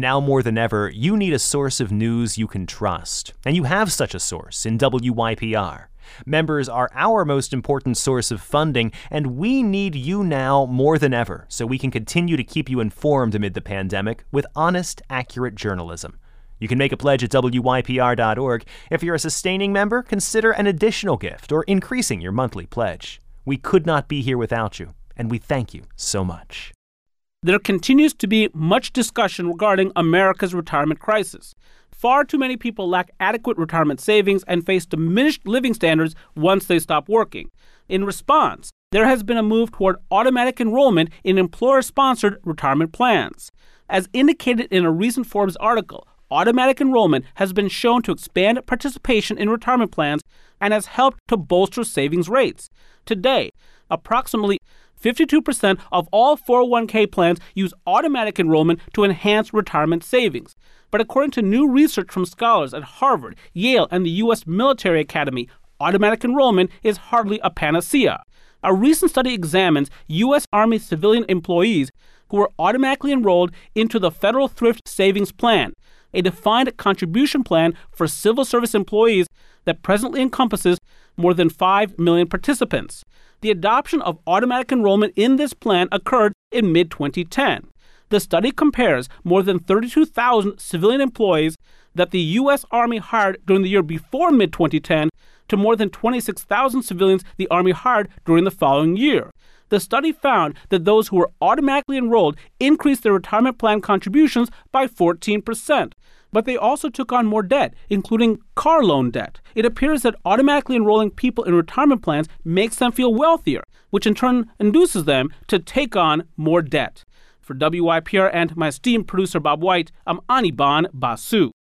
Now more than ever, you need a source of news you can trust. And you have such a source in WYPR. Members are our most important source of funding, and we need you now more than ever so we can continue to keep you informed amid the pandemic with honest, accurate journalism. You can make a pledge at WYPR.org. If you're a sustaining member, consider an additional gift or increasing your monthly pledge. We could not be here without you, and we thank you so much. There continues to be much discussion regarding America's retirement crisis. Far too many people lack adequate retirement savings and face diminished living standards once they stop working. In response, there has been a move toward automatic enrollment in employer-sponsored retirement plans. As indicated in a recent Forbes article, automatic enrollment has been shown to expand participation in retirement plans and has helped to bolster savings rates. Today, approximately 52% of all 401k plans use automatic enrollment to enhance retirement savings. But according to new research from scholars at Harvard, Yale, and the U.S. Military Academy, automatic enrollment is hardly a panacea. A recent study examines U.S. Army civilian employees who were automatically enrolled into the Federal Thrift Savings Plan, a defined contribution plan for civil service employees that presently encompasses more than 5 million participants. The adoption of automatic enrollment in this plan occurred in mid-2010. The study compares more than 32,000 civilian employees that the U.S. Army hired during the year before mid-2010 to more than 26,000 civilians the Army hired during the following year. The study found that those who were automatically enrolled increased their retirement plan contributions by 14%. But they also took on more debt, including car loan debt. It appears that automatically enrolling people in retirement plans makes them feel wealthier, which in turn induces them to take on more debt. For WYPR and my esteemed producer Bob White, I'm Anirban Basu.